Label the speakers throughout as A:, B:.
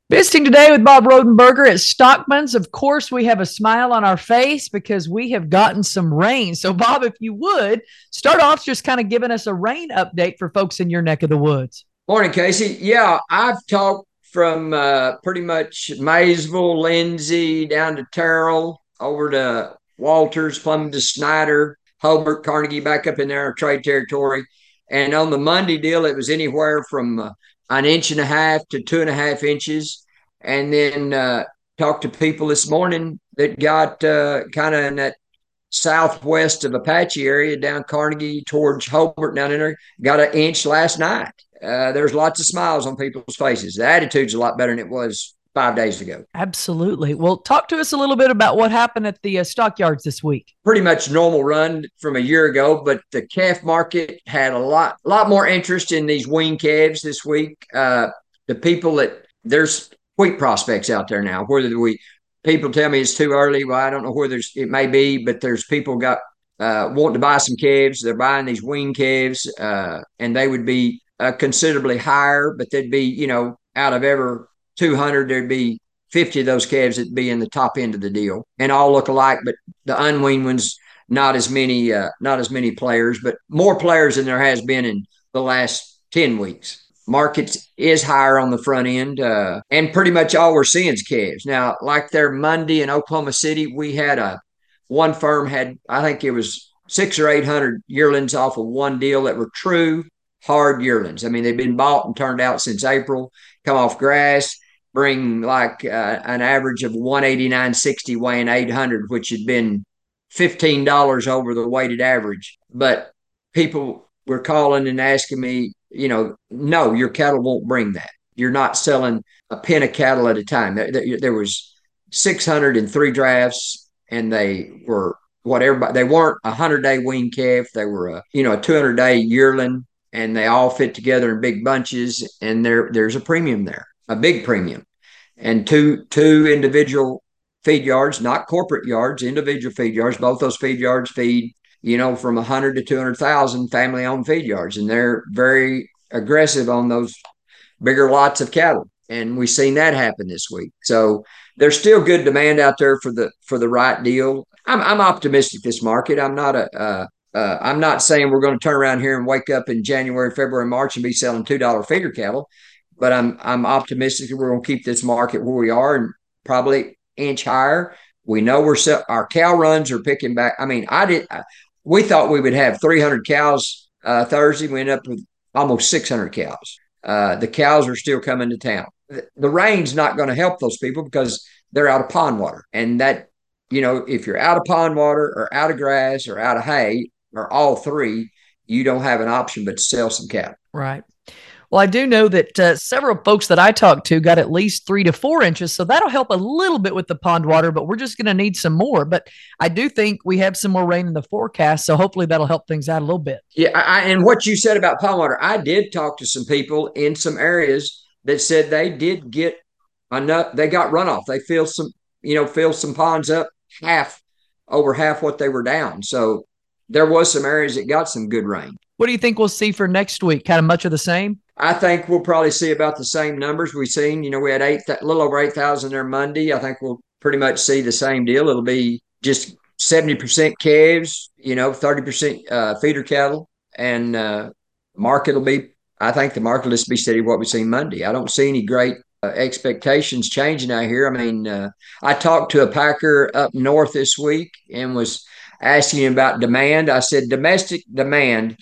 A: Visiting today with Bob Rodenberger at Stockman's. Of course, we have a smile on our face because we have gotten some rain. So, Bob, if you would start off just kind of giving us a rain update for folks in your neck of the woods.
B: Morning, Casey. Yeah, I've talked from pretty much Maysville, Lindsay, down to Terrell, over to Walters, Plum to Snyder, Hobart, Carnegie, back up in there, trade territory. And on the Monday deal, it was anywhere from an inch and a half to 2.5 inches. And then talked to people this morning that got kind of in that southwest of Apache area down Carnegie towards Hobart down in there, got an inch last night. There's lots of smiles on people's faces. The attitude's a lot better than it was 5 days ago.
A: Absolutely. Well, talk to us a little bit about what happened at the stockyards this week.
B: Pretty much normal run from a year ago, but the calf market had a lot more interest in these wean calves this week. The people that there's wheat prospects out there now. Whether we people tell me it's too early, well, I don't know where it may be, but there's people got wanting to buy some calves. They're buying these wean calves, and they would be considerably higher, but they'd be, out of every 200, there'd be 50 of those calves that'd be in the top end of the deal and all look alike, but the unweaned ones, not as many players, but more players than there has been in the last 10 weeks. Market is higher on the front end, and pretty much all we're seeing is calves. Now, like there Monday in Oklahoma City, we had one firm had, I think it was 600 or 800 yearlings off of one deal that were true hard yearlings. I mean, they've been bought and turned out since April, come off grass, bring like an average of 189.60, weighing 800, which had been $15 over the weighted average. But people were calling and asking me, no, your cattle won't bring that. You're not selling a pen of cattle at a time. There was 603 drafts, and they were whatever. They weren't a 100-day wean calf. They were a 200-day yearling, and they all fit together in big bunches. And there's a premium there, a big premium, and two individual feed yards, not corporate yards, individual feed yards. Both those feed yards feed from 100 to 200,000 family owned feed yards. And they're very aggressive on those bigger lots of cattle. And we've seen that happen this week. So there's still good demand out there for the right deal. I'm optimistic this market. I'm not saying we're going to turn around here and wake up in January, February, March and be selling $2 feeder cattle, but I'm optimistic that we're going to keep this market where we are and probably inch higher. We know our cow runs are picking back. I mean, we thought we would have 300 cows Thursday. We ended up with almost 600 cows. The cows are still coming to town. The rain's not going to help those people because they're out of pond water. And that, if you're out of pond water or out of grass or out of hay or all three, you don't have an option but to sell some cattle.
A: Right. Well, I do know that several folks that I talked to got at least 3 to 4 inches. So that'll help a little bit with the pond water, but we're just going to need some more. But I do think we have some more rain in the forecast. So hopefully that'll help things out a little bit.
B: Yeah. And what you said about pond water, I did talk to some people in some areas that said they did get enough. They got runoff. They filled some ponds up over half what they were down. So there was some areas that got some good rain.
A: What do you think we'll see for next week? Kind of much of the same?
B: I think we'll probably see about the same numbers we've seen. We had a little over 8,000 there Monday. I think we'll pretty much see the same deal. It'll be just 70% calves, 30% feeder cattle, and market will be. I think the market will just be steady what we've seen Monday. I don't see any great expectations changing out here. I mean, I talked to a packer up north this week and was asking him about demand. I said, domestic demand,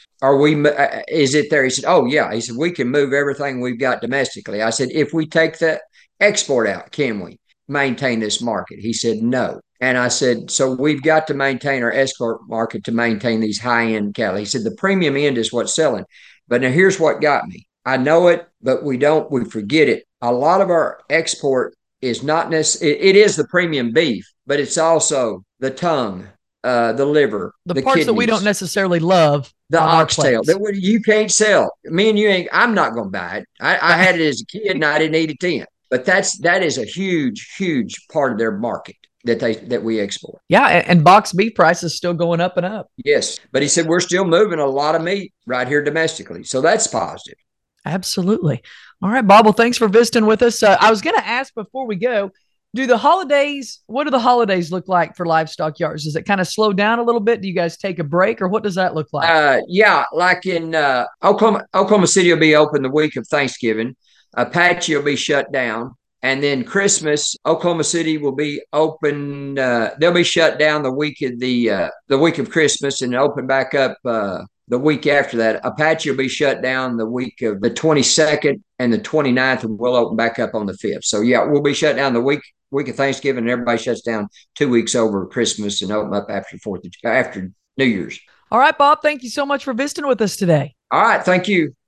B: is it there? He said, oh yeah. He said, we can move everything we've got domestically. I said, if we take the export out, can we maintain this market? He said, no. And I said, so we've got to maintain our export market to maintain these high-end cattle. He said, the premium end is what's selling. But now here's what got me. I know it, but we forget it. A lot of our export is not necessarily, it is the premium beef, but it's also the tongue, the liver,
A: the
B: the
A: parts
B: kidneys,
A: that we don't necessarily love
B: the
A: on our
B: oxtail
A: plates.
B: that you can't sell. Me and you ain't. I'm not going to buy it. I had it as a kid and I didn't eat it then. But that is a huge part of their market that we export.
A: Yeah, and box beef prices still going up and up.
B: Yes, but he said we're still moving a lot of meat right here domestically, so that's positive.
A: Absolutely. All right, Bob. Well, thanks for visiting with us. I was going to ask before we go, what do the holidays look like for livestock yards? Does it kind of slow down a little bit? Do you guys take a break or what does that look like?
B: Yeah, like in Oklahoma City will be open the week of Thanksgiving. Apache will be shut down, and then Christmas, Oklahoma City will be open. They'll be shut down the week of Christmas, and open back up the week after that. Apache will be shut down the week of the 22nd and the 29th, and we'll open back up on the 5th. So yeah, we'll be shut down the week of Thanksgiving, and everybody shuts down 2 weeks over Christmas and open up after New Year's.
A: All right, Bob. Thank you so much for visiting with us today.
B: All right. Thank you.